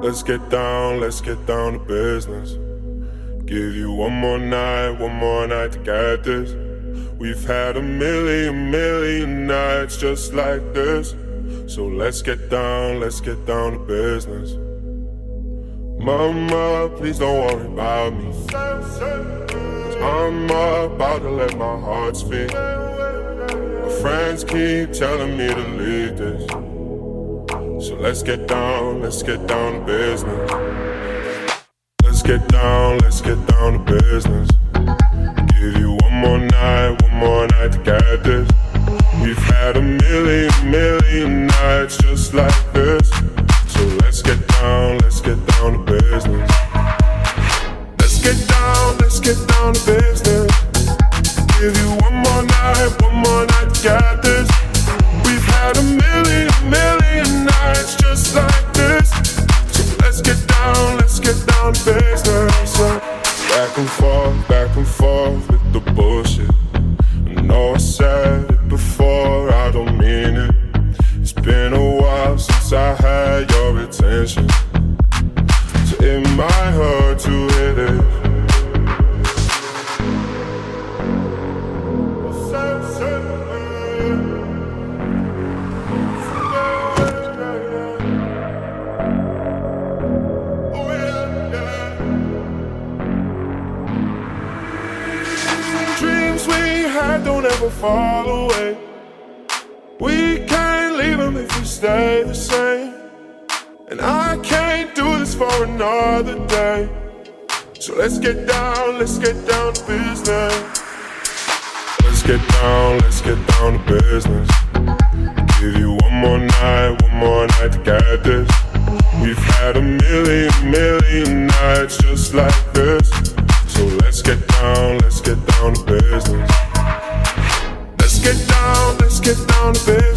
let's get down to business. Give you one more night to get this. We've had a million nights just like this. So let's get down to business. Mama, please don't worry about me, 'cause I'm about to let my heart speak. My friends keep telling me to leave this. So let's get down to business. Let's get down to business. Give you one more night to get this. We've had a million nights just like this. So let's get down to business. Let's get down to business. Give you one more night to get this. We've had a million nights just like this. So let's get down to business. Back and forth with the bullshit. I know I said it before, I don't mean it. It's been a while since I had your attention, so it might hurt to hear this. Dreams we had don't ever fall away. We can't leave them if we stay the same. And I can't do this for another day. So let's get down to business. Let's get down to business. Give you one more night to get this. We've had a million nights just like this. So let's get down to business. Let's get down to business.